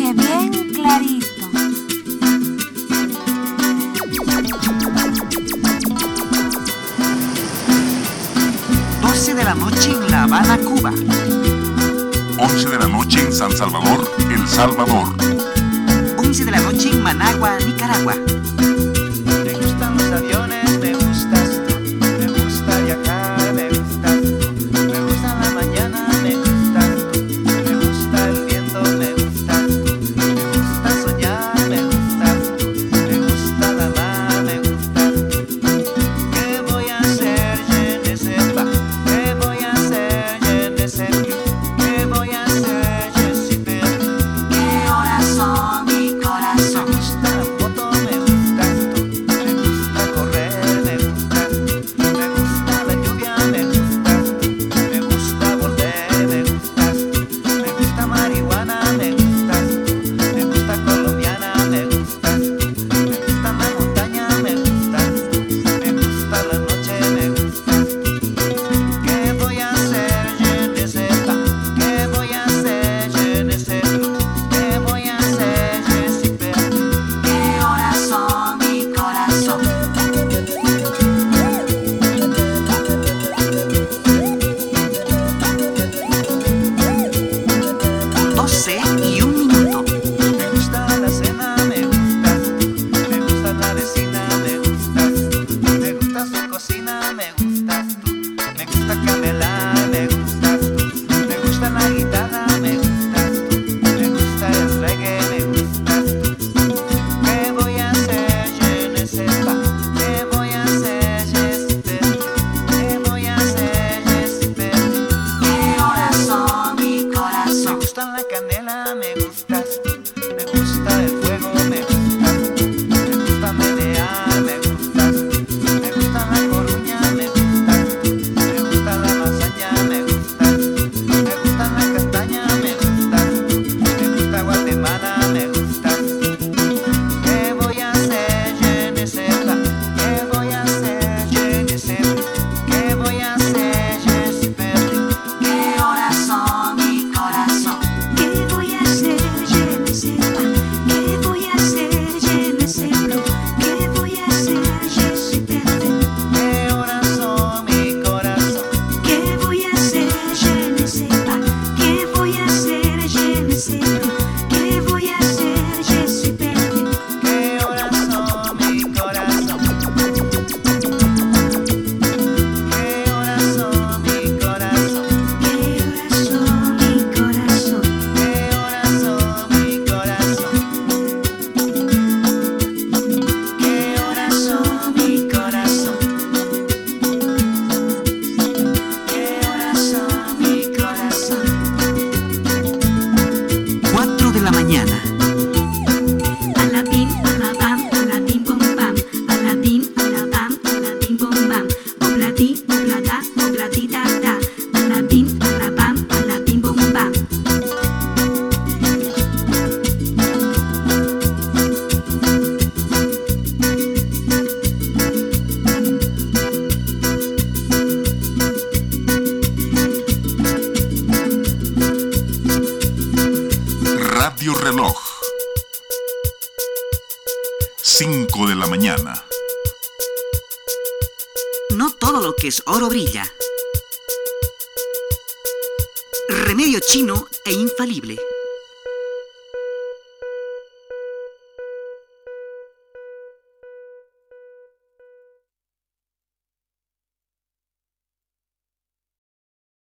oye bien clarito. De la noche en La Habana, Cuba. 11 de la noche en San Salvador, El Salvador. 11 de la noche en Managua, Nicaragua. Me gustan los aviones, me gustas tú. Me gusta viajar, me gustas tú. Me gusta la mañana, me gustas tú. Me gusta el viento, me gustas tú. Me gusta soñar, me gustas tú. Me gusta la mar, me gustas tú. ¿Qué voy a hacer, je ne sais pas? ¿Qué voy a hacer, je ne sais plus? ¿Qué voy a hacer, je suis perdu? ¿Qué horas son, mi corazón? Me gusta la moto, me gustas tú. Me gusta correr, me gustas tú. Me gusta la lluvia, me gustas tú. Me gusta volver, me gustas tú. Me gusta marihuana, me gustas tú. Me gusta colombiana, me gustas tú. Me gusta la montaña, me gustas tú. Me gusta la noche, me gustas tú. ¿Qué voy a hacer, je ne sais pas? ¿Qué voy a hacer, je ne sais plus? ¿Qué voy a hacer, je suis perdu? ¿Qué horas son, mi corazón? Doce y un minuto. Me gusta la cena, me gustas tú. Me gusta la vecina, me gustas tú. Me gusta su cocina, me gustas tú. Me gusta camelar, me gustas tú. Me gusta la guitarra, me gustas tú. Me gusta el reggae, me gustas tú. ¿Qué voy a hacer, je ne sais pas? ¿Qué voy a hacer, je suis perdu? ¿Qué voy a hacer, je suis perdu? ¿Qué horas son, mi Me corazón? gusta la canela, me gustas tú. Me gusta el fuego, me gustas tú. Me gusta menear, me gustas tú. Me gusta la coruña, me gustas tú. Me gusta la lasaña, me gustas tú. Me gusta la castaña, me gustas tú. Me gusta Guatemala, me gustas tú. ¿Qué voy a hacer, je ne sais pas? ¿Qué voy a hacer, je ne sais plus? ¿Qué voy a hacer, je suis perdu? ¿Qué horas son, mi corazón? ¿Qué voy a hacer, je ne sais pas? ¿Qué voy a hacer, je ne sais plus? ¿Qué voy a hacer, je suis perdu? ¿Qué horas son, mi corazón? ¿Qué voy a hacer, je ne sais pas? ¿Qué voy a hacer, je ne sais plus? ¿Qué voy a hacer, je suis perdu? ¿Qué horas son, mi corazón? ¿Qué horas son, mi corazón? ¿Qué horas son, mi corazón? ¿Qué horas son, mi corazón? ¿Qué horas son, mi corazón? ¿Qué horas son, mi corazón? 4 de la mañana. Alabim, alabam, alabim, bom bam. Alabim, alabam, alabim, bom bam. Obladi, oblada, obladi da da. Alabim, alabam, alabim, bom bam. Radio Reloj. 5 de la mañana. No todo lo que es oro brilla. Remedio chino e infalible.